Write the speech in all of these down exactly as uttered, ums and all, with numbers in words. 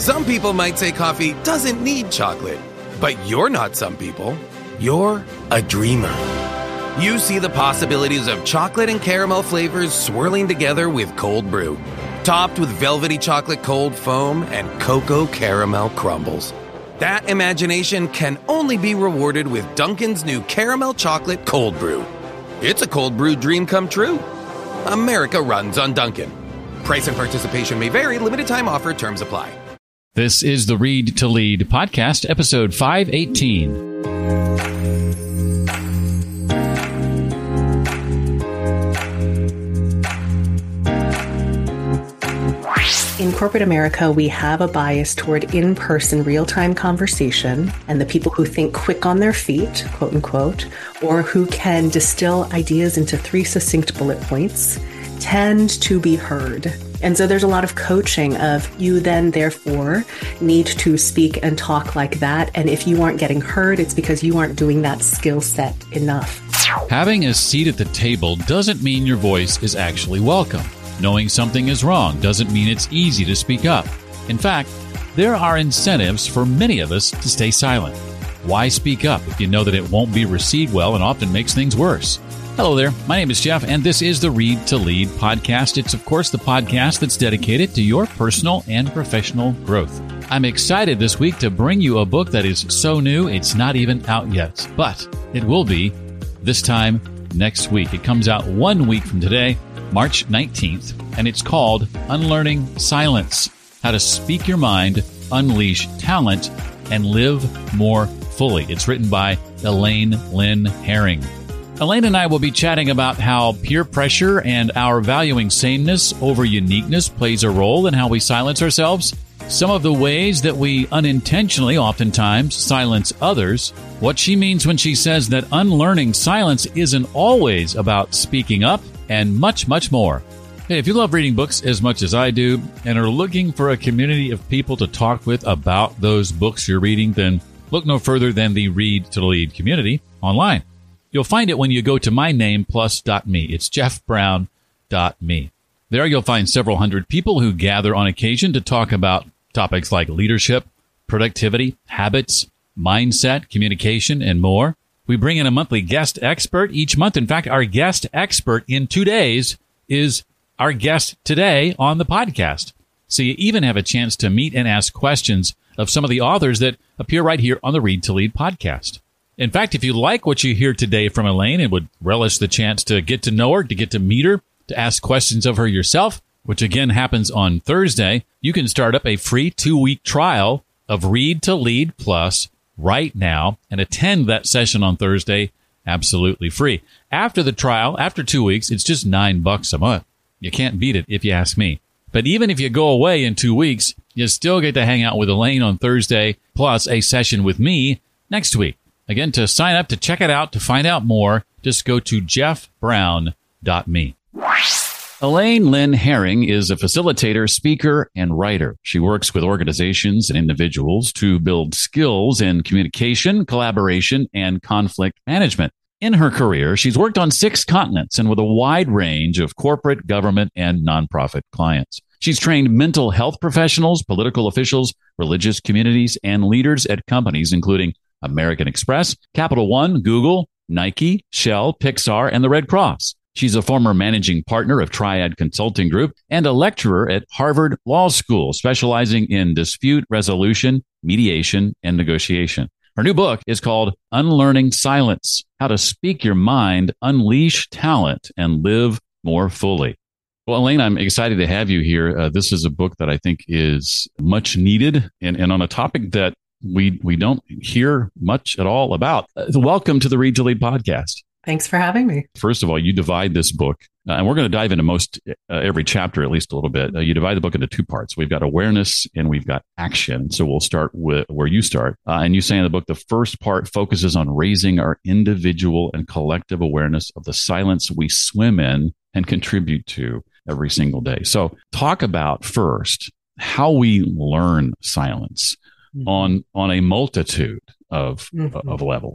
Some people might say coffee doesn't need chocolate, but you're not some people. You're a dreamer. You see the possibilities of chocolate and caramel flavors swirling together with cold brew, topped with velvety chocolate cold foam and cocoa caramel crumbles. That imagination can only be rewarded with Dunkin's new caramel chocolate cold brew. It's a cold brew dream come true. America runs on Dunkin'. Price and participation may vary. Limited time offer. Terms apply. This is the Read to Lead podcast, episode five eighteen. In corporate America, we have a bias toward in-person, real-time conversation, and the people who think quick on their feet, quote unquote, or who can distill ideas into three succinct bullet points, tend to be heard. And so there's a lot of coaching of you then, therefore, need to speak and talk like that. And if you aren't getting heard, it's because you aren't doing that skill set enough. Having a seat at the table doesn't mean your voice is actually welcome. Knowing something is wrong doesn't mean it's easy to speak up. In fact, there are incentives for many of us to stay silent. Why speak up if you know that it won't be received well and often makes things worse? Hello there, my name is Jeff, and this is the Read to Lead podcast. It's, of course, the podcast that's dedicated to your personal and professional growth. I'm excited this week to bring you a book that is so new it's not even out yet, but it will be this time next week. It comes out one week from today, March nineteenth, and it's called Unlearning Silence: How to Speak Your Mind, Unleash Talent, and Live More Fully. It's written by Elaine Lynn Herring. Elaine and I will be chatting about how peer pressure and our valuing sameness over uniqueness plays a role in how we silence ourselves, some of the ways that we unintentionally oftentimes silence others, what she means when she says that unlearning silence isn't always about speaking up, and much, much more. Hey, if you love reading books as much as I do and are looking for a community of people to talk with about those books you're reading, then look no further than the Read to Lead community online. You'll find it when you go to my name plus dot me. It's jeff brown dot me. There you'll find several hundred people who gather on occasion to talk about topics like leadership, productivity, habits, mindset, communication, and more. We bring in a monthly guest expert each month. In fact, our guest expert in two days is our guest today on the podcast. So you even have a chance to meet and ask questions of some of the authors that appear right here on the Read to Lead podcast. In fact, if you like what you hear today from Elaine and would relish the chance to get to know her, to get to meet her, to ask questions of her yourself, which again happens on Thursday, you can start up a free two-week trial of Read to Lead Plus right now and attend that session on Thursday absolutely free. After the trial, after two weeks, it's just nine bucks a month. You can't beat it if you ask me. But even if you go away in two weeks, you still get to hang out with Elaine on Thursday, plus a session with me next week. Again, to sign up, to check it out, to find out more, just go to jeff brown dot me. Elaine Lynn Herring is a facilitator, speaker, and writer. She works with organizations and individuals to build skills in communication, collaboration, and conflict management. In her career, she's worked on six continents and with a wide range of corporate, government, and nonprofit clients. She's trained mental health professionals, political officials, religious communities, and leaders at companies including American Express, Capital One, Google, Nike, Shell, Pixar, and the Red Cross. She's a former managing partner of Triad Consulting Group and a lecturer at Harvard Law School, specializing in dispute resolution, mediation, and negotiation. Her new book is called Unlearning Silence: How to Speak Your Mind, Unleash Talent, and Live More Fully. Well, Elaine, I'm excited to have you here. Uh, this is a book that I think is much needed and, and on a topic that we we don't hear much at all about. Uh, welcome to the Read to Lead podcast. Thanks for having me. First of all, you divide this book, uh, and we're going to dive into most uh, every chapter, at least a little bit. Uh, you divide the book into two parts. We've got awareness and we've got action. So we'll start with where you start. Uh, and you say in the book, the first part focuses on raising our individual and collective awareness of the silence we swim in and contribute to every single day. So talk about first how we learn silence mm-hmm. on on a multitude of mm-hmm. of levels.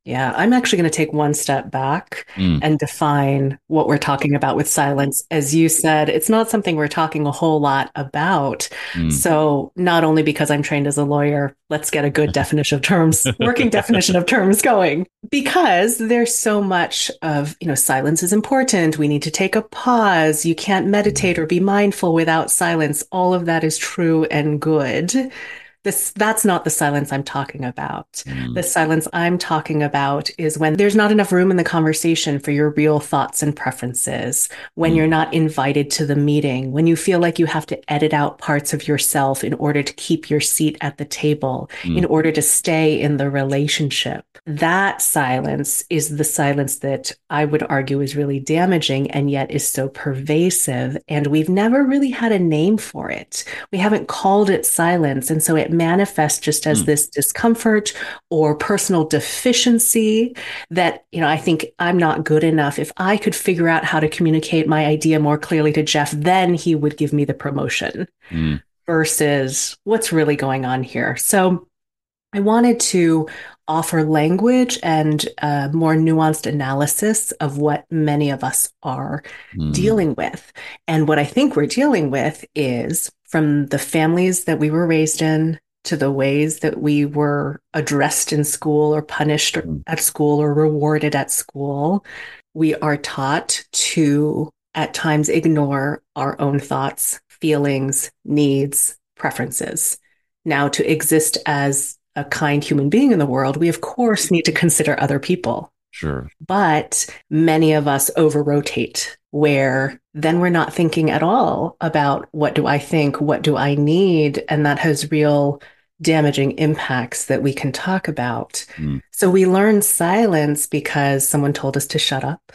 Yeah, I'm actually going to take one step back Mm, and define what we're talking about with silence. As you said, it's not something we're talking a whole lot about. mm. So, not only because I'm trained as a lawyer, let's get a good definition of terms, working definition of terms going. Because there's so much of, you know, silence is important. We need to take a pause. You can't meditate or be mindful without silence. All of that is true and good. This, that's not the silence I'm talking about. Mm, The silence I'm talking about is when there's not enough room in the conversation for your real thoughts and preferences, when you're mm, not invited to the meeting, when you feel like you have to edit out parts of yourself in order to keep your seat at the table, in mm, order to stay in the relationship. That silence is the silence that I would argue is really damaging and yet is so pervasive. And we've never really had a name for it. We haven't called it silence. And so it manifests just as mm, this discomfort or personal deficiency that, you know, I think I'm not good enough. If I could figure out how to communicate my idea more clearly to Jeff, then he would give me the promotion mm, versus what's really going on here. So I wanted to offer language and a more nuanced analysis of what many of us are mm, dealing with. And what I think we're dealing with is from the families that we were raised in to the ways that we were addressed in school or punished mm, at school or rewarded at school. We are taught to at times ignore our own thoughts, feelings, needs, preferences. Now, to exist as a kind human being in the world, we of course need to consider other people. sure. But many of us over rotate where then we're not thinking at all about what do I think? What do I need? And that has real damaging impacts that we can talk about. Mm, So we learn silence because someone told us to shut up.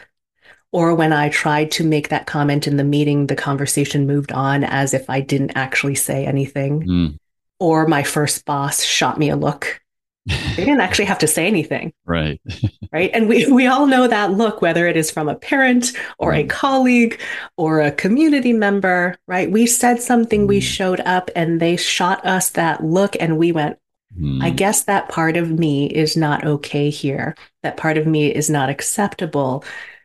Or when I tried to make that comment in the meeting, the conversation moved on as if I didn't actually say anything. mm. Or my first boss shot me a look. They didn't actually have to say anything, Right. right? And we, we all know that look, whether it is from a parent or a Mm, colleague or a community member, right? We said something, we mm, showed up, and they shot us that look, and we went, I mm, guess that part of me is not okay here. That part of me is not acceptable.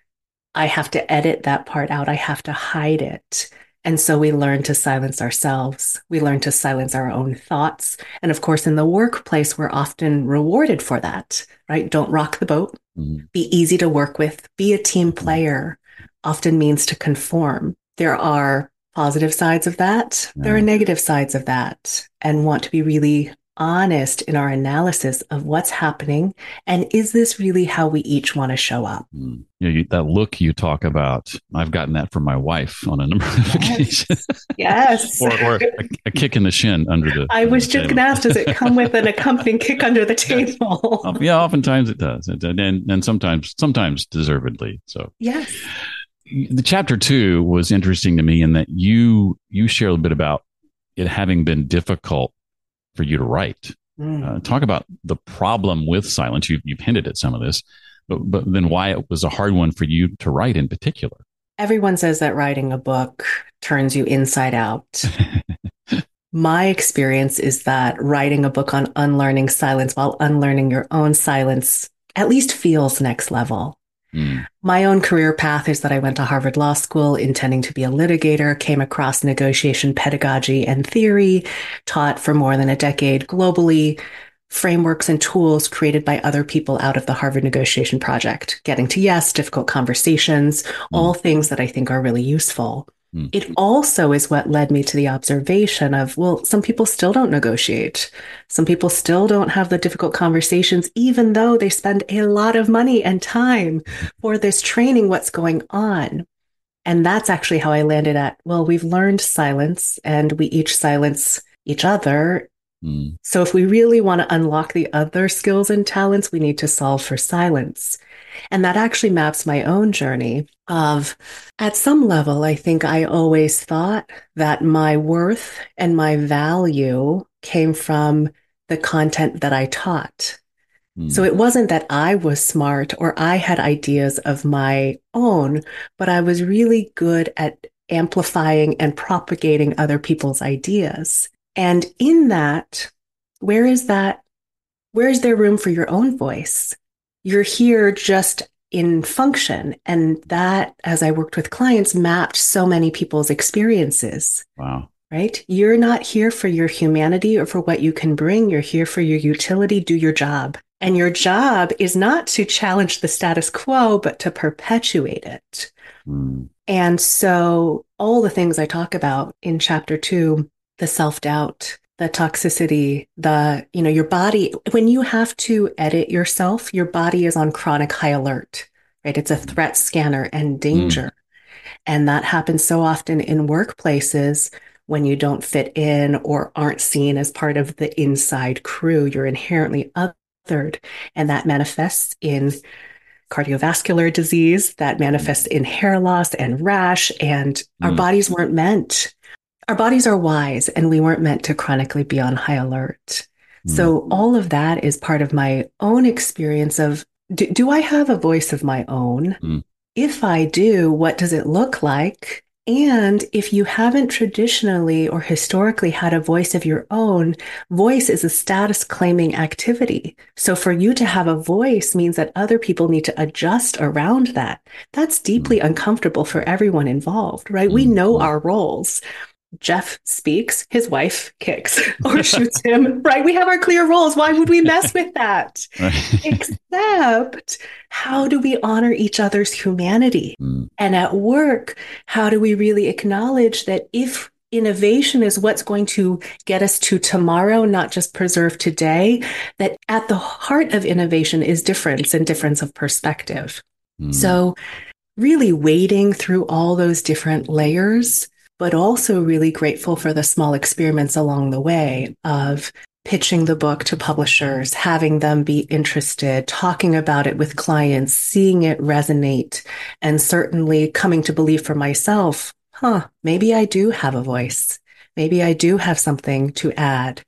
I have to edit that part out. I have to hide it. And so we learn to silence ourselves. We learn to silence our own thoughts. And of course, in the workplace, we're often rewarded for that, right? Don't rock the boat. mm, Be easy to work with. Be a team player often means to conform. There are positive sides of that. There are yeah. negative sides of that. And want to be really honest in our analysis of what's happening. And is this really how we each want to show up? Mm. You know, you, that look you talk about, I've gotten that from my wife on a number of Yes. occasions. Yes. or or a, a kick in the shin under the. I under was the just going table. to ask, does it come with an accompanying kick under the Yes. table? Um, yeah, oftentimes it does, and and, and sometimes sometimes deservedly. So Yes. the chapter two was interesting to me in that you you share a bit about it having been difficult for you to write. Mm. Uh, talk about the problem with silence. You, you've hinted at some of this, but but then why it was a hard one for you to write in particular. Everyone says that writing a book turns you inside out. My experience is that writing a book on unlearning silence while unlearning your own silence at least feels next level. Mm, My own career path is that I went to Harvard Law School intending to be a litigator, came across negotiation pedagogy and theory, taught for more than a decade globally, frameworks and tools created by other people out of the Harvard Negotiation Project, getting to yes, difficult conversations, all mm, things that I think are really useful. mm, It also is what led me to the observation of, well, some people still don't negotiate. Some people still don't have the difficult conversations, even though they spend a lot of money and time for this training. What's going on? And that's actually how I landed at, well, we've learned silence and we each silence each other. mm, So if we really want to unlock the other skills and talents, we need to solve for silence. And that actually maps my own journey of, at some level, I think I always thought that my worth and my value came from the content that I taught. So mm, it wasn't that I was smart or I had ideas of my own, but I was really good at amplifying and propagating other people's ideas. And in that, where is that? Where is there room for your own voice? You're here just in function. And that, as I worked with clients, mapped so many people's experiences. Wow. Right? You're not here for your humanity or for what you can bring. You're here for your utility. Do your job. And your job is not to challenge the status quo, but to perpetuate it. Mm. And so all the things I talk about in chapter two, the self-doubt, the toxicity, the, you know, your body, when you have to edit yourself, your body is on chronic high alert, right? It's a threat scanner and danger. Mm. And that happens so often in workplaces when you don't fit in or aren't seen as part of the inside crew. You're inherently othered, and that manifests in cardiovascular disease, that manifests in hair loss and rash, and mm. our bodies weren't meant. Our bodies are wise, and we weren't meant to chronically be on high alert. Mm. So all of that is part of my own experience of, do, do I have a voice of my own? Mm. If I do, what does it look like? And if you haven't traditionally or historically had a voice of your own, voice is a status claiming activity. So for you to have a voice means that other people need to adjust around that. That's deeply mm. uncomfortable for everyone involved, right? Mm. We know our roles. Jeff speaks, his wife kicks or shoots him, right? We have our clear roles. Why would we mess with that? Right. Except, how do we honor each other's humanity? Mm. And at work, how do we really acknowledge that if innovation is what's going to get us to tomorrow, not just preserve today, that at the heart of innovation is difference and difference of perspective. Mm. So really wading through all those different layers, but also really grateful for the small experiments along the way of pitching the book to publishers, having them be interested, talking about it with clients, seeing it resonate, and certainly coming to believe for myself, huh, maybe I do have a voice. Maybe I do have something to add.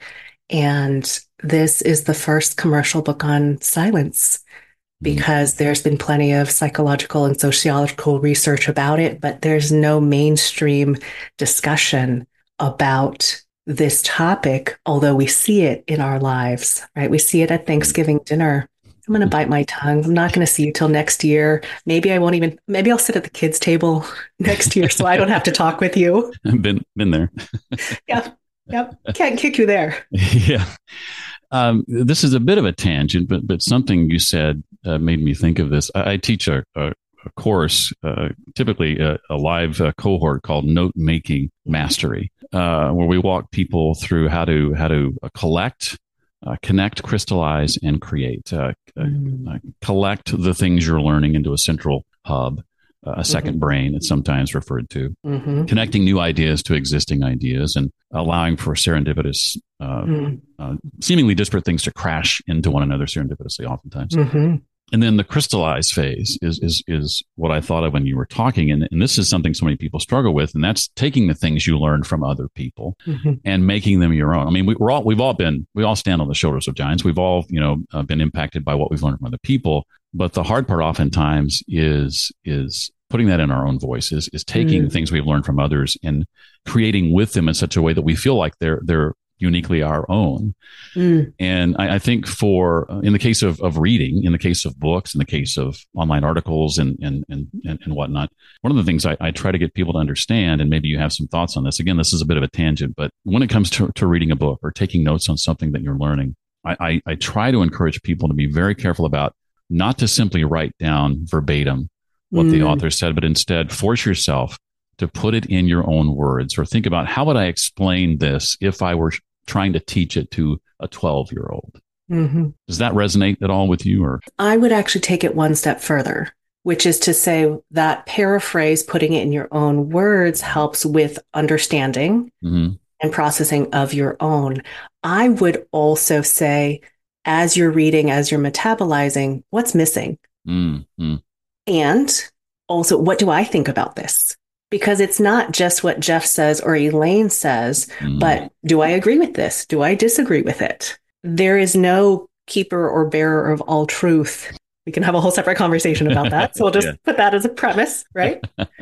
And this is the first commercial book on silence, because there's been plenty of psychological and sociological research about it, but there's no mainstream discussion about this topic, although we see it in our lives, right? We see it at Thanksgiving dinner. I'm going to bite my tongue. I'm not going to see you till next year. Maybe I won't even, maybe I'll sit at the kids' table next year so I don't have to talk with you. I've been, been there. Yeah. Yep. Can't kick you there. Yeah. Um, this is a bit of a tangent, but but something you said uh, made me think of this. I, I teach a, a, a course, uh, typically a, a live uh, cohort called Note Making Mastery, uh, where we walk people through how to how to uh, collect, uh, connect, crystallize, and create. Uh, mm. uh, collect the things you're learning into a central hub. A second mm-hmm. brain, it's sometimes referred to, mm-hmm. connecting new ideas to existing ideas and allowing for serendipitous, uh, mm. uh, seemingly disparate things to crash into one another serendipitously oftentimes. Mm-hmm. And then the crystallized phase is is is what I thought of when you were talking. And, and this is something so many people struggle with. And that's taking the things you learn from other people mm-hmm. and making them your own. I mean, we, we're all, we've all been, we all stand on the shoulders of giants. We've all, you know, uh, been impacted by what we've learned from other people. But the hard part oftentimes is, is putting that in our own voices, is taking mm. things we've learned from others and creating with them in such a way that we feel like they're, they're uniquely our own. Mm. And I, I think for, uh, in the case of, of reading, in the case of books, in the case of online articles and, and, and, and, and whatnot, one of the things I, I try to get people to understand, and maybe you have some thoughts on this, again, this is a bit of a tangent, but when it comes to, to reading a book or taking notes on something that you're learning, I, I, I try to encourage people to be very careful about not to simply write down verbatim what mm. the author said, but instead force yourself to put it in your own words, or think about, how would I explain this if I were trying to teach it to a twelve year old? Mm-hmm. Does that resonate at all with you? Or I would actually take it one step further, which is to say that paraphrase, putting it in your own words, helps with understanding mm-hmm. and processing of your own. I would also say, as you're reading, as you're metabolizing, what's missing? Mm-hmm. And also, what do I think about this? Because it's not just what Jeff says or Elaine says, mm. but do I agree with this? Do I disagree with it? There is no keeper or bearer of all truth. We can have a whole separate conversation about that. So we'll just yeah. put that as a premise, right?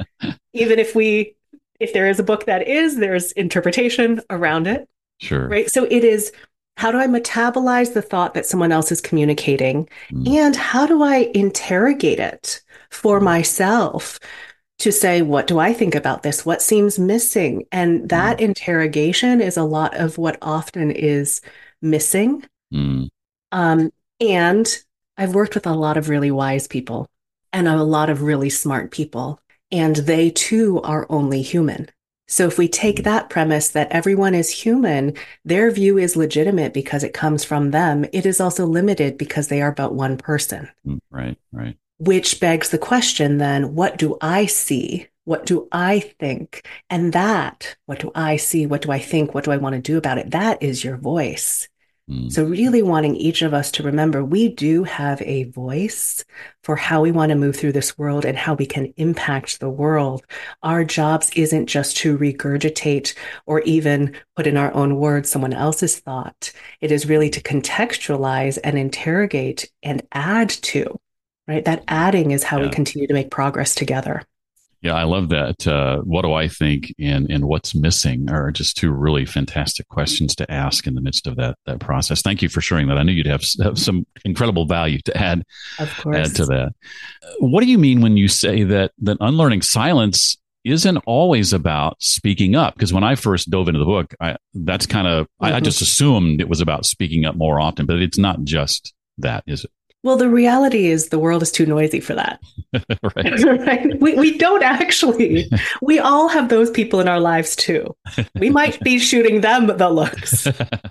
Even if we, if there is a book that is, there's interpretation around it. Sure. Right. So it is, How do I metabolize the thought that someone else is communicating? Mm. And how do I interrogate it for myself to say, what do I think about this? What seems missing? And that mm. interrogation is a lot of what often is missing. Mm. Um, and I've worked with a lot of really wise people and a lot of really smart people, and they too are only human. So if we take that premise that everyone is human, their view is legitimate because it comes from them, it is also limited because they are but one person. Right, right. Which begs the question then, what do I see? What do I think? And that, what do I see? What do I think? What do I want to do about it? That is your voice. Mm. So really wanting each of us to remember we do have a voice for how we want to move through this world and how we can impact the world. Our jobs isn't just to regurgitate or even put in our own words someone else's thought. It is really to contextualize and interrogate and add to, right? That adding is how yeah. we continue to make progress together. Yeah, I love that. Uh, what do I think and, and what's missing are just two really fantastic questions to ask in the midst of that that process. Thank you for sharing that. I knew you'd have, have some incredible value to add, of course. add to that. What do you mean when you say that, that unlearning silence isn't always about speaking up? Because when I first dove into the book, I, that's kind of, mm-hmm. I, I just assumed it was about speaking up more often, but it's not just that, is it? Well, the reality is the world is too noisy for that. right. right? We we don't actually. We all have those people in our lives too. We might be shooting them the looks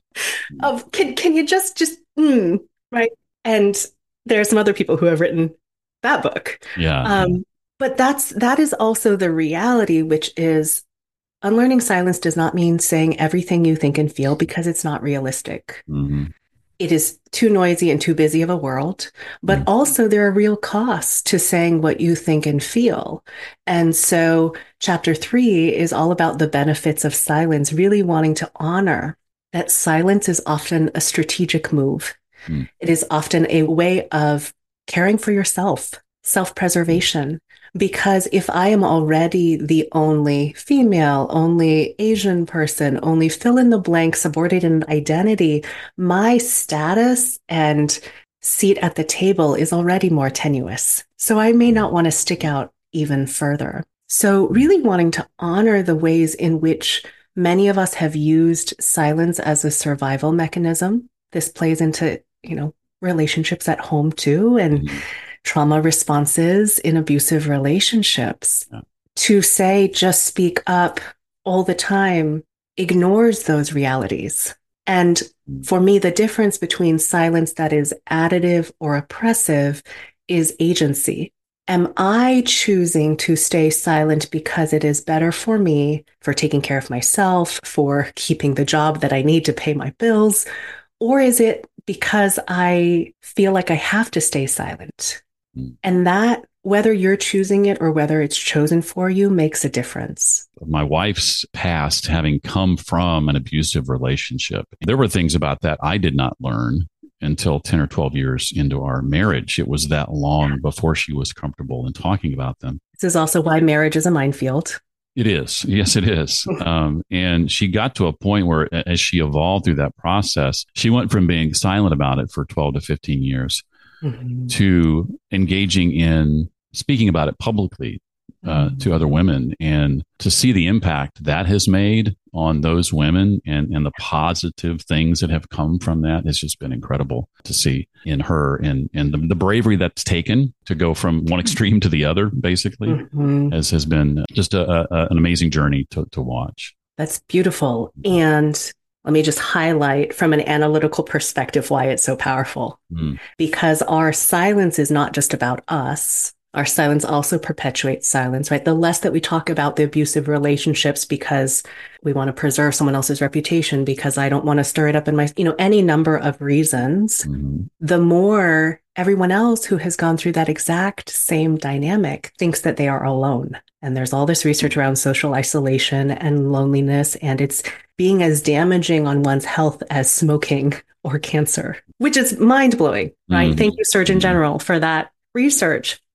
of can can you just just mm, right? And there are some other people who have written that book. Yeah. Um, but that's that is also the reality, which is unlearning silence does not mean saying everything you think and feel, because it's not realistic. Mm-hmm. It is too noisy and too busy of a world, but mm. also there are real costs to saying what you think and feel. And so chapter three is all about the benefits of silence, really wanting to honor that silence is often a strategic move. Mm. It is often a way of caring for yourself, self-preservation. Because if I am already the only female, only Asian person, only fill in the blank subordinate identity, my status and seat at the table is already more tenuous. So I may not want to stick out even further. So really wanting to honor the ways in which many of us have used silence as a survival mechanism. This plays into, you know, relationships at home too, and mm-hmm. trauma responses in abusive relationships. Yeah. To say, just speak up all the time ignores those realities. And for me, the difference between silence that is additive or oppressive is agency. Am I choosing to stay silent because it is better for me, for taking care of myself, for keeping the job that I need to pay my bills? Or is it because I feel like I have to stay silent? And that, whether you're choosing it or whether it's chosen for you, makes a difference. My wife's past, having come from an abusive relationship, there were things about that I did not learn until ten or twelve years into our marriage. It was that long before she was comfortable in talking about them. This is also why marriage is a minefield. It is. Yes, it is. Um, and she got to a point where, as she evolved through that process, she went from being silent about it for twelve to fifteen years mm-hmm. to engaging in speaking about it publicly uh, mm-hmm. to other women, and to see the impact that has made on those women and, and the positive things that have come from that. It's just been incredible to see in her, and, and the, the bravery that's taken to go from one extreme to the other, basically, mm-hmm. has, has been just a, a, an amazing journey to, to watch. That's beautiful. And let me just highlight from an analytical perspective why it's so powerful. Mm. Because our silence is not just about us. Our silence also perpetuates silence, right? The less that we talk about the abusive relationships because we want to preserve someone else's reputation, because I don't want to stir it up in my, you know, any number of reasons, mm-hmm. the more everyone else who has gone through that exact same dynamic thinks that they are alone. And there's all this research around social isolation and loneliness, and it's being as damaging on one's health as smoking or cancer, which is mind-blowing, right? Mm-hmm. Thank you, Surgeon General, for that research.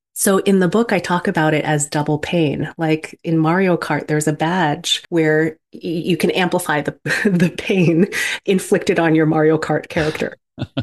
So in the book, I talk about it as double pain. Like in Mario Kart, there's a badge where y- you can amplify the, the pain inflicted on your Mario Kart character.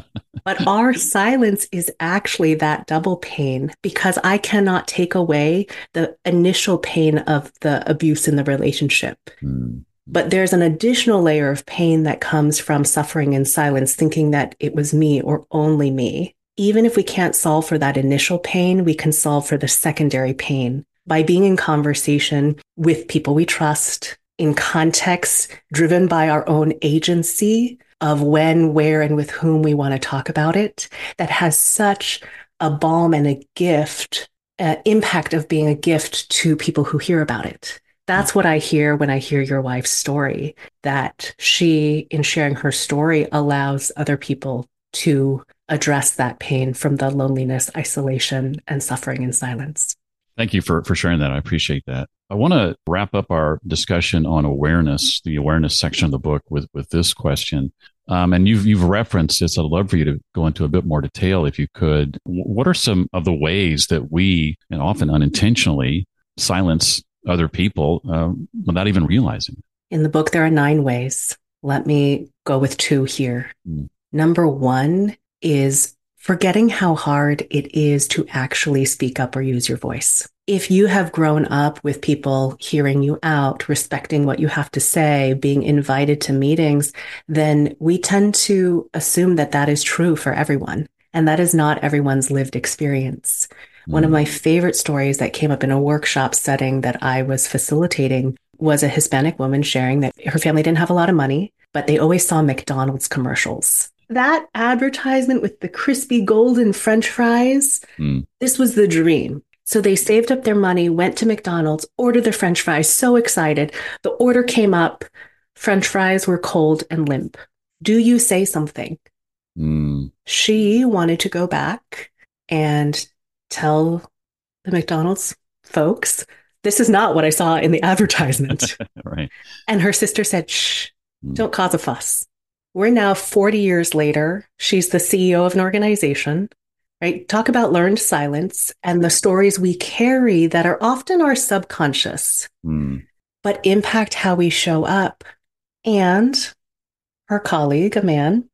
But our silence is actually that double pain because I cannot take away the initial pain of the abuse in the relationship. Mm. But there's an additional layer of pain that comes from suffering in silence, thinking that it was me or only me. Even if we can't solve for that initial pain, we can solve for the secondary pain by being in conversation with people we trust, in context driven by our own agency of when, where, and with whom we want to talk about it. That has such a balm and a gift, uh, impact of being a gift to people who hear about it. That's what I hear when I hear your wife's story, that she, in sharing her story, allows other people to address that pain from the loneliness, isolation, and suffering in silence. Thank you for, for sharing that. I appreciate that. I want to wrap up our discussion on awareness, the awareness section of the book, with, with this question. Um, and you've, you've referenced this. I'd love for you to go into a bit more detail if you could. What are some of the ways that we, and often unintentionally, silence other people uh, without even realizing? In the book, there are nine ways. Let me go with two here. Mm. Number one is forgetting how hard it is to actually speak up or use your voice. If you have grown up with people hearing you out, respecting what you have to say, being invited to meetings, then we tend to assume that that is true for everyone. And that is not everyone's lived experience. Mm. One of my favorite stories that came up in a workshop setting that I was facilitating was a Hispanic woman sharing that her family didn't have a lot of money, but they always saw McDonald's commercials. That advertisement with the crispy golden French fries, mm. this was the dream. So they saved up their money, went to McDonald's, ordered the French fries, so excited. The order came up, French fries were cold and limp. Do you say something? Mm. She wanted to go back and tell the McDonald's folks, this is not what I saw in the advertisement. Right. And her sister said, shh, mm. don't cause a fuss. We're now forty years later. She's the C E O of an organization, right? Talk about learned silence and the stories we carry that are often our subconscious, mm. but impact how we show up. And her colleague, a man,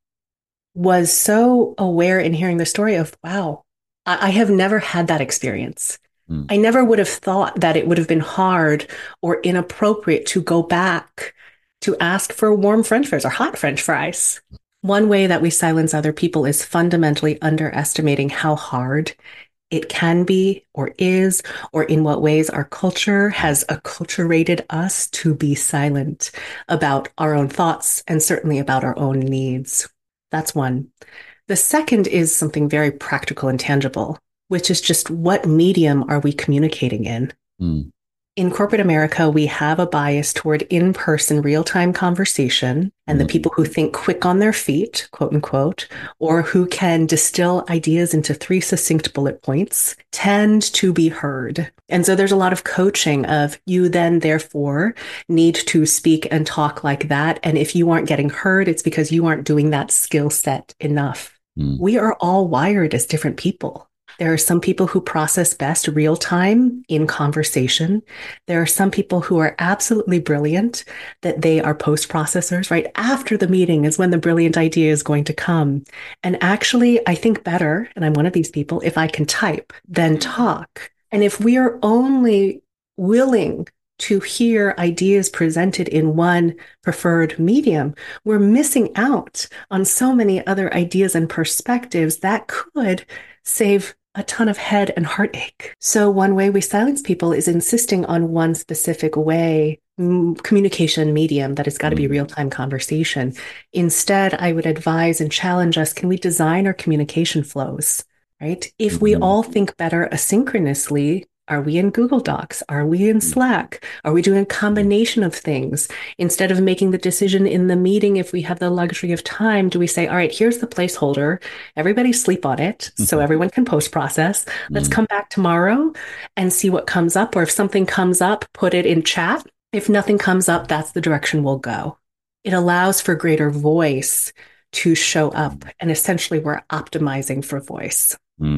was so aware in hearing the story of, wow, I, I have never had that experience. Mm. I never would have thought that it would have been hard or inappropriate to go back to ask for warm French fries or hot French fries. One way that we silence other people is fundamentally underestimating how hard it can be or is, or in what ways our culture has acculturated us to be silent about our own thoughts and certainly about our own needs. That's one. The second is something very practical and tangible, which is just what medium are we communicating in? Mm. In corporate America, we have a bias toward in-person real-time conversation, and the people who think quick on their feet, quote unquote, or who can distill ideas into three succinct bullet points tend to be heard. And so there's a lot of coaching of you then therefore need to speak and talk like that. And if you aren't getting heard, it's because you aren't doing that skill set enough. Mm. We are all wired as different people. There are some people who process best real time in conversation. There are some people who are absolutely brilliant, that they are post processors, right? After the meeting is when the brilliant idea is going to come. And actually, I think better, and I'm one of these people, if I can type than talk. And if we are only willing to hear ideas presented in one preferred medium, we're missing out on so many other ideas and perspectives that could save a ton of head and heartache. So one way we silence people is insisting on one specific way, m- communication medium that has got to be real-time conversation. Instead, I would advise and challenge us, can we design our communication flows, right? If we all think better asynchronously, are we in Google Docs? Are we in Slack? Are we doing a combination of things? Instead of making the decision in the meeting, if we have the luxury of time, do we say, all right, here's the placeholder. Everybody sleep on it so everyone can post-process. Let's come back tomorrow and see what comes up. Or if something comes up, put it in chat. If nothing comes up, that's the direction we'll go. It allows for greater voice to show up. And essentially, we're optimizing for voice. Mm.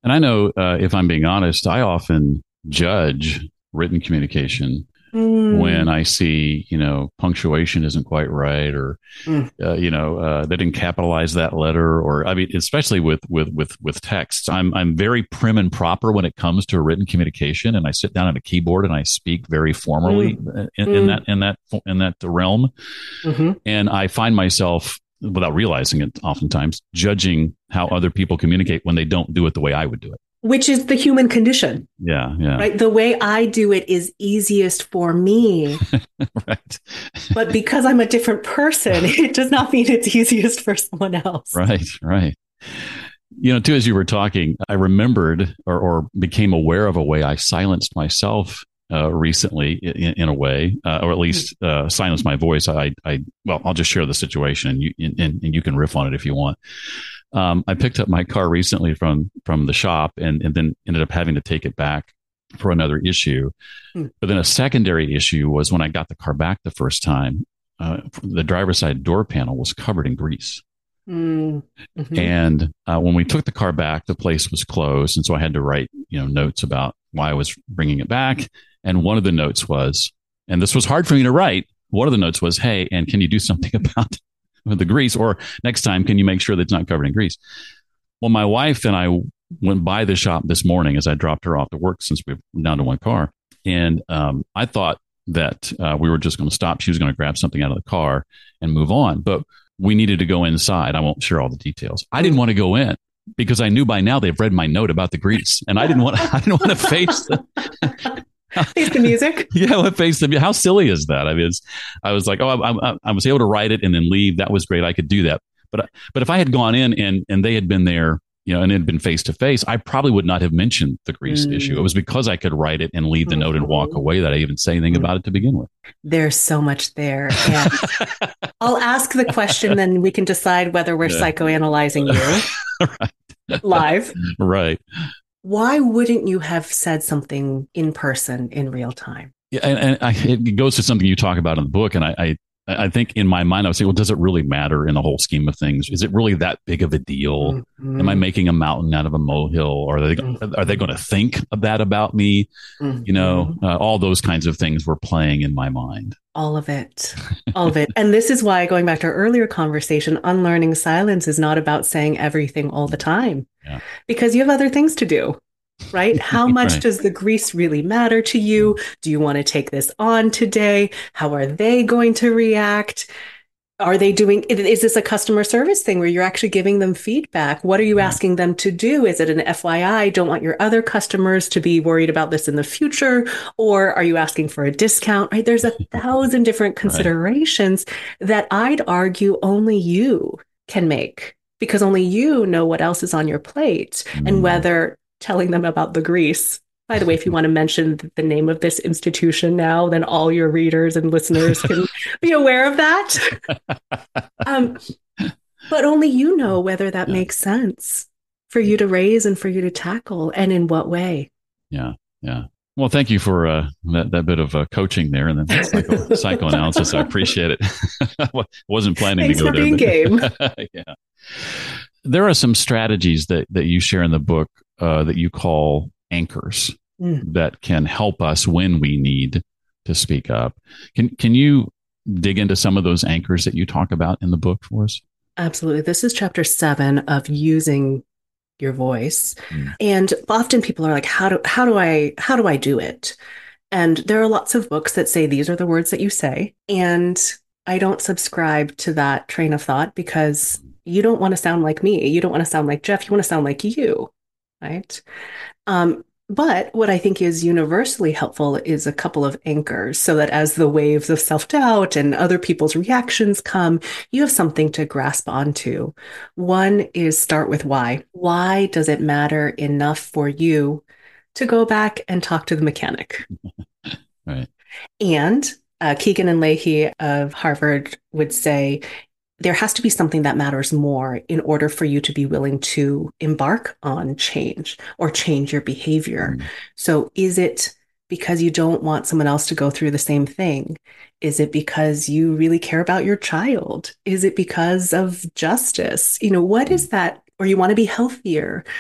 And I know, uh, if I'm being honest, I often judge written communication Mm. when I see, you know, punctuation isn't quite right, or, Mm. uh, you know, uh, they didn't capitalize that letter, or, I mean, especially with, with, with, with text, I'm, I'm very prim and proper when it comes to written communication. And I sit down at a keyboard and I speak very formally Mm. in, Mm. in that, in that, in that realm. Mm-hmm. And I find myself, without realizing it, oftentimes judging how other people communicate when they don't do it the way I would do it. Which is the human condition. Yeah, yeah. Right. The way I do it is easiest for me. Right. But because I'm a different person, it does not mean it's easiest for someone else. Right, right. You know, too, as you were talking, I remembered or, or became aware of a way I silenced myself uh, recently in, in a way, uh, or at least uh, silenced my voice. I, I, well, I'll just share the situation, and you, and, and you can riff on it if you want. Um, I picked up my car recently from from the shop, and, and then ended up having to take it back for another issue. Hmm. But then a secondary issue was when I got the car back the first time, uh, the driver's side door panel was covered in grease. Mm-hmm. And uh, when we took the car back, the place was closed, and so I had to write, you know, notes about why I was bringing it back. And one of the notes was, and this was hard for me to write. One of the notes was, "Hey, and can you do something about with the grease, or next time, can you make sure that it's not covered in grease?" Well, my wife and I went by the shop this morning as I dropped her off to work, since we're down to one car. And um, I thought that uh, we were just going to stop. She was going to grab something out of the car and move on. But we needed to go inside. I won't share all the details. I didn't want to go in because I knew by now they've read my note about the grease. And I didn't want I didn't want to face the face the music. Yeah, what face the How silly is that? I mean, it's, I was like, oh, I, I, I was able to write it and then leave. That was great. I could do that. But but if I had gone in and and they had been there, you know, and it had been face to face, I probably would not have mentioned the grease mm. issue. It was because I could write it and leave the mm-hmm. note and walk away that I even say anything mm-hmm. about it to begin with. There's so much there. And I'll ask the question, then we can decide whether we're yeah. psychoanalyzing you right. live. Right. Why wouldn't you have said something in person in real time? Yeah, and, and I, it goes to something you talk about in the book, and I, I I think in my mind, I would say, well, does it really matter in the whole scheme of things? Is it really that big of a deal? Mm-hmm. Am I making a mountain out of a molehill? Or are they, mm-hmm. are they going to think of that about me? Mm-hmm. You know, uh, all those kinds of things were playing in my mind. All of it. All of it. And this is why, going back to our earlier conversation, unlearning silence is not about saying everything all the time. Yeah. Because you have other things to do. Right? How much right. does the grease really matter to you? Do you want to take this on today? How are they going to react? Are they doing, is this a customer service thing where you're actually giving them feedback? What are you asking them to do? Is it an F Y I? Don't want your other customers to be worried about this in the future? Or are you asking for a discount? Right? There's a thousand different considerations right. that I'd argue only you can make, because only you know what else is on your plate mm. and whether telling them about the grease. By the way, if you want to mention the name of this institution now, then all your readers and listeners can be aware of that. Um, but only you know whether that yeah. makes sense for you to raise and for you to tackle, and in what way. Yeah, yeah. Well, thank you for uh, that, that bit of uh, coaching there, and then psycho, psychoanalysis. I appreciate it. I wasn't planning Thanks to go for there. Being game. Yeah. There are some strategies that, that you share in the book uh, that you call anchors mm. that can help us when we need to speak up. Can can you dig into some of those anchors that you talk about in the book for us? Absolutely. This is chapter seven of using your voice. Mm. And often people are like, how do how do I how do I do it? And there are lots of books that say these are the words that you say. And I don't subscribe to that train of thought, because you don't want to sound like me. You don't want to sound like Jeff. You want to sound like you, right? Um, but what I think is universally helpful is a couple of anchors, so that as the waves of self-doubt and other people's reactions come, you have something to grasp onto. One is start with why. Why does it matter enough for you to go back and talk to the mechanic? Right. And uh, Keegan and Leahy of Harvard would say, there has to be something that matters more in order for you to be willing to embark on change or change your behavior. Mm. So is it because you don't want someone else to go through the same thing? Is it because you really care about your child? Is it because of justice? You know, what is that? Or you want to be healthier?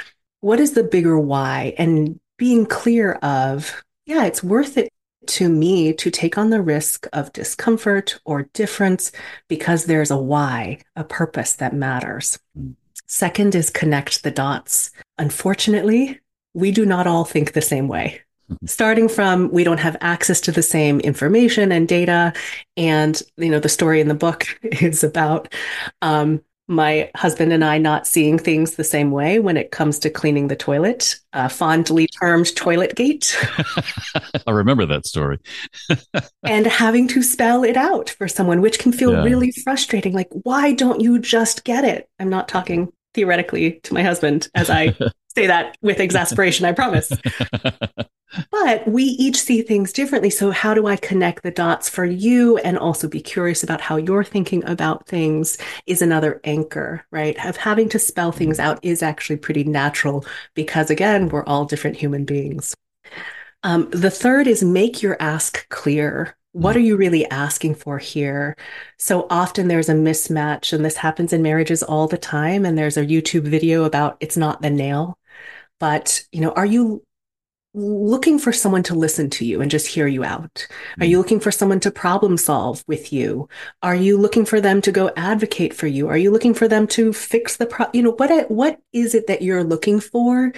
what is the bigger why? And being clear of, yeah, it's worth it to me to take on the risk of discomfort or difference because there's a why, a purpose that matters. Mm. Second is connect the dots. Unfortunately, we do not all think the same way. Starting from, we don't have access to the same information and data. And, you know, the story in the book is about um, my husband and I not seeing things the same way when it comes to cleaning the toilet, uh, fondly termed toilet gate. I remember that story. And having to spell it out for someone, which can feel Yeah. really frustrating. Like, why don't you just get it? I'm not talking theoretically to my husband as I say that with exasperation, I promise. But we each see things differently. So how do I connect the dots for you and also be curious about how you're thinking about things is another anchor, right? Of having to spell things out is actually pretty natural because, again, we're all different human beings. Um, the third is make your ask clear. What are you really asking for here? So often there's a mismatch, and this happens in marriages all the time. And there's a YouTube video about it's not the nail, but, you know, are you looking for someone to listen to you and just hear you out? Are you looking for someone to problem solve with you? Are you looking for them to go advocate for you? Are you looking for them to fix the pro, you know, what, what is it that you're looking for?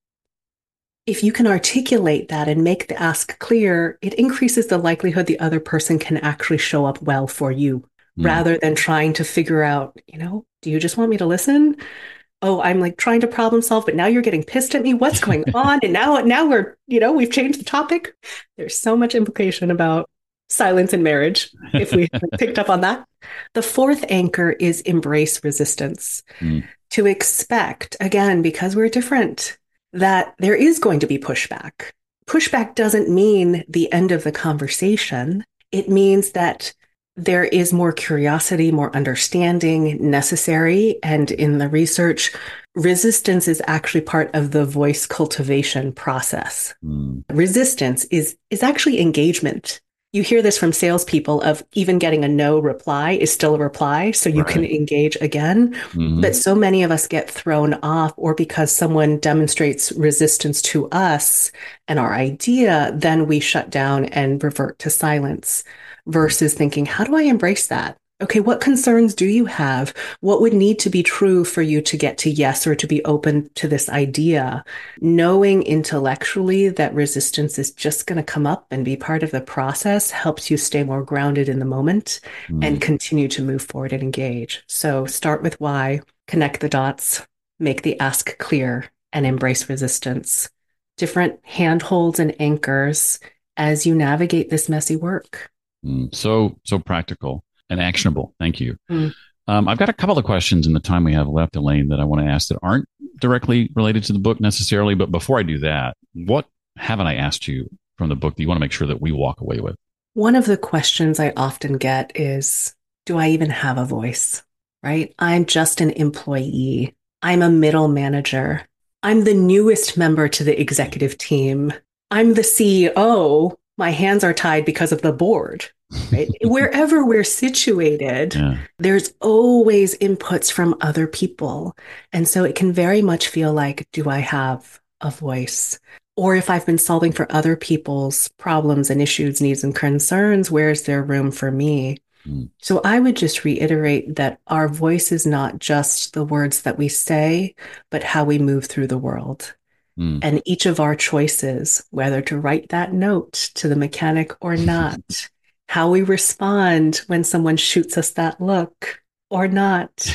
If you can articulate that and make the ask clear, it increases the likelihood the other person can actually show up well for you mm. rather than trying to figure out, you know, do you just want me to listen? Oh, I'm like trying to problem solve, but now you're getting pissed at me. What's going on? And now, now we're, you know, we've changed the topic. There's so much implication about silence in marriage, if we picked up on that. The fourth anchor is embrace resistance. Mm. To expect, again, because we're different, that there is going to be pushback. Pushback doesn't mean the end of the conversation. It means that there is more curiosity, more understanding necessary. And in the research, resistance is actually part of the voice cultivation process. Mm. Resistance is, is actually engagement. You hear this from salespeople of even getting a no reply is still a reply, so you right. can engage again. Mm-hmm. But so many of us get thrown off, or because someone demonstrates resistance to us and our idea, then we shut down and revert to silence. Versus thinking, how do I embrace that? Okay, what concerns do you have? What would need to be true for you to get to yes or to be open to this idea? Knowing intellectually that resistance is just going to come up and be part of the process helps you stay more grounded in the moment mm. and continue to move forward and engage. So start with why, connect the dots, make the ask clear, and embrace resistance. Different handholds and anchors as you navigate this messy work. Mm, so, so practical and actionable. Thank you. Mm. Um, I've got a couple of questions in the time we have left, Elaine, that I want to ask that aren't directly related to the book necessarily. But before I do that, what haven't I asked you from the book that you want to make sure that we walk away with? One of the questions I often get is, do I even have a voice? Right? I'm just an employee. I'm a middle manager. I'm the newest member to the executive team. I'm the C E O. My hands are tied because of the board. Right? Wherever we're situated, yeah. there's always inputs from other people. And so it can very much feel like, do I have a voice? Or if I've been solving for other people's problems and issues, needs and concerns, where's there room for me? Mm. So I would just reiterate that our voice is not just the words that we say, but how we move through the world. Mm. And each of our choices, whether to write that note to the mechanic or not, how we respond when someone shoots us that look or not,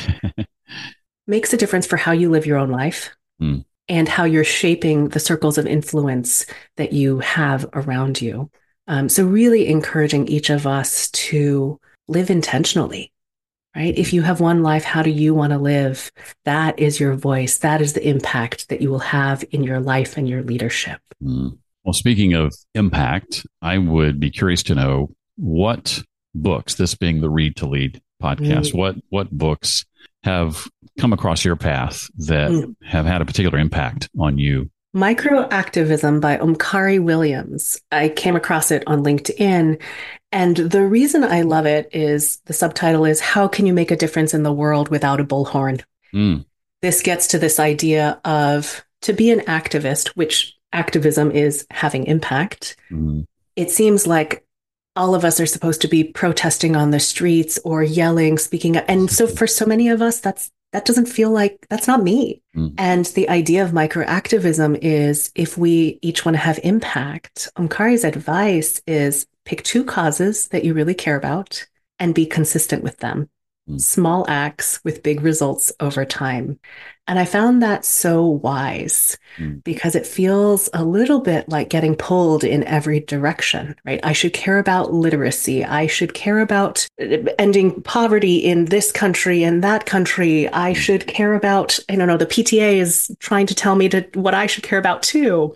makes a difference for how you live your own life mm. and how you're shaping the circles of influence that you have around you. Um, so really encouraging each of us to live intentionally. Right? If you have one life, how do you want to live? That is your voice. That is the impact that you will have in your life and your leadership. Mm. Well, speaking of impact, I would be curious to know what books, this being the Read to Lead podcast, mm. what what books have come across your path that mm. have had a particular impact on you? Microactivism by Omkari Williams. I came across it on LinkedIn. And the reason I love it is the subtitle is How Can You Make a Difference in the World Without a Bullhorn? Mm. This gets to this idea of to be an activist, which activism is having impact, mm-hmm. it seems like all of us are supposed to be protesting on the streets or yelling, speaking up. And so for so many of us, that's that doesn't feel like, that's not me. Mm. And the idea of microactivism is if we each want to have impact, Omkari's advice is pick two causes that you really care about and be consistent with them. Mm. Small acts with big results over time. And I found that so wise mm. because it feels a little bit like getting pulled in every direction, right? I should care about literacy. I should care about ending poverty in this country and that country. I mm. should care about, I don't know, the P T A is trying to tell me to what I should care about too.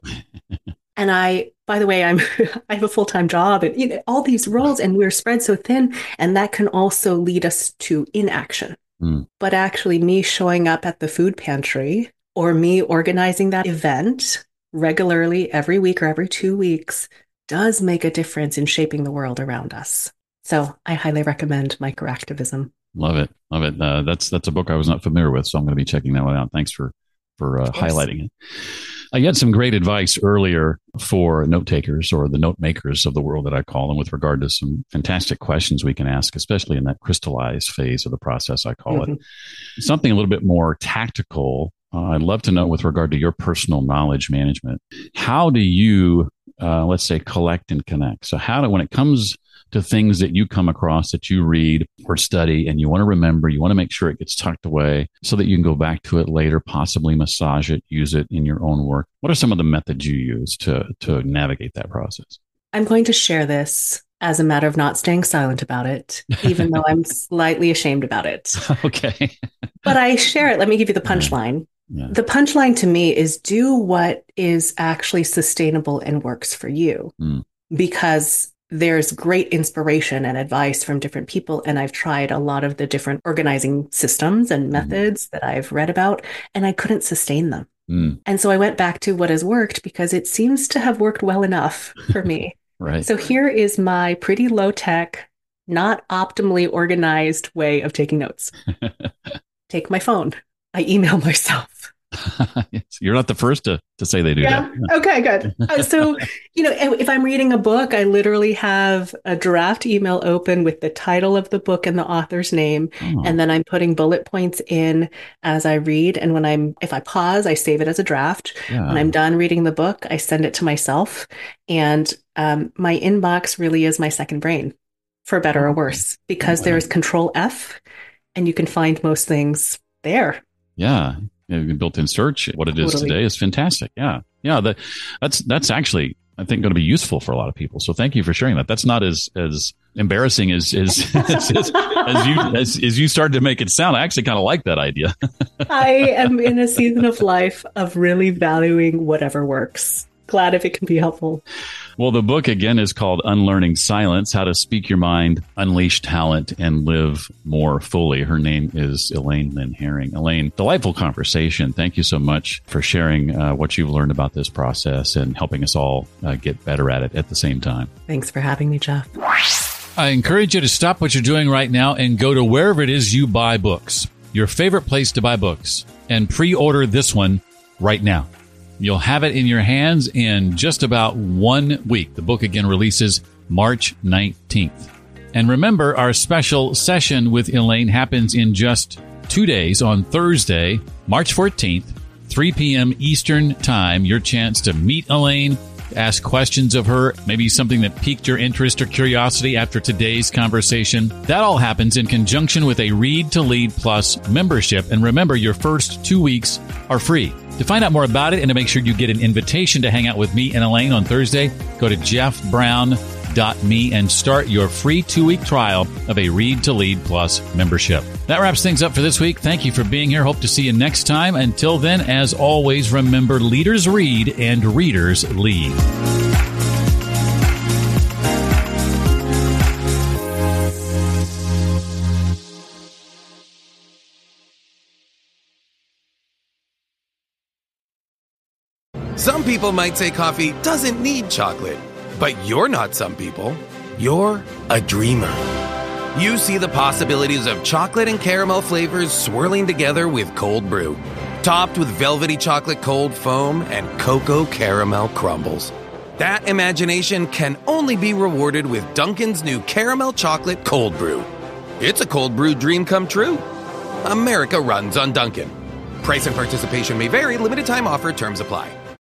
And I, by the way, I'm, I have a full-time job and you know, all these roles and we're spread so thin. And that can also lead us to inaction. Mm. But actually me showing up at the food pantry or me organizing that event regularly every week or every two weeks does make a difference in shaping the world around us. So I highly recommend Microactivism. Love it. Love it. Uh, that's, that's a book I was not familiar with, so I'm going to be checking that one out. Thanks for, for uh, highlighting it. I had some great advice earlier for note takers or the note makers of the world that I call them with regard to some fantastic questions we can ask, especially in that crystallized phase of the process, I call mm-hmm. it. Something a little bit more tactical. Uh, I'd love to know with regard to your personal knowledge management. How do you, uh, let's say, collect and connect? So how do, when it comes to things that you come across that you read or study and you want to remember, you want to make sure it gets tucked away so that you can go back to it later, possibly massage it, use it in your own work. What are some of the methods you use to, to navigate that process? I'm going to share this as a matter of not staying silent about it, even though I'm slightly ashamed about it. Okay. But I share it. Let me give you the punchline. Yeah. Yeah. The punchline to me is do what is actually sustainable and works for you. Mm. Because there's great inspiration and advice from different people. And I've tried a lot of the different organizing systems and methods mm. that I've read about, and I couldn't sustain them. Mm. And so I went back to what has worked because it seems to have worked well enough for me. Right. So here is my pretty low tech, not optimally organized way of taking notes. Take my phone. I email myself. Yes, you're not the first to, to say they do yeah. that. Okay, good. Uh, so, you know, if I'm reading a book, I literally have a draft email open with the title of the book and the author's name. Oh. And then I'm putting bullet points in as I read. And when I'm, if I pause, I save it as a draft. Yeah. When I'm done reading the book, I send it to myself. And um, my inbox really is my second brain, for better oh. or worse, because oh, wow. there is Control F and you can find most things there. Yeah. Built-in search, what it is totally. Today is fantastic. Yeah. Yeah. That, that's, that's actually, I think, going to be useful for a lot of people. So thank you for sharing that. That's not as, as embarrassing as, as, as, as, as you, as, as you started to make it sound. I actually kind of like that idea. I am in a season of life of really valuing whatever works. Glad if it can be helpful. Well, the book, again, is called Unlearning Silence, How to Speak Your Mind, Unleash Talent, and Live More Fully. Her name is Elaine Lynn Herring. Elaine, delightful conversation. Thank you so much for sharing uh, what you've learned about this process and helping us all uh, get better at it at the same time. Thanks for having me, Jeff. I encourage you to stop what you're doing right now and go to wherever it is you buy books, your favorite place to buy books, and pre-order this one right now. You'll have it in your hands in just about one week. The book again releases March nineteenth. And remember, our special session with Elaine happens in just two days on Thursday, March fourteenth, three p.m. Eastern Time. Your chance to meet Elaine, ask questions of her, maybe something that piqued your interest or curiosity after today's conversation. That all happens in conjunction with a Read to Lead Plus membership. And remember, your first two weeks are free. To find out more about it and to make sure you get an invitation to hang out with me and Elaine on Thursday, go to jeff brown dot me and start your free two-week trial of a Read to Lead Plus membership. That wraps things up for this week. Thank you for being here. Hope to see you next time. Until then, as always, remember, leaders read and readers lead. Some people might say coffee doesn't need chocolate, but you're not some people. You're a dreamer. You see the possibilities of chocolate and caramel flavors swirling together with cold brew. topped with velvety chocolate cold foam and cocoa caramel crumbles. That imagination can only be rewarded with Dunkin's new Caramel Chocolate Cold Brew. It's a cold brew dream come true. America runs on Dunkin'. Price and participation may vary. Limited time offer. Terms apply.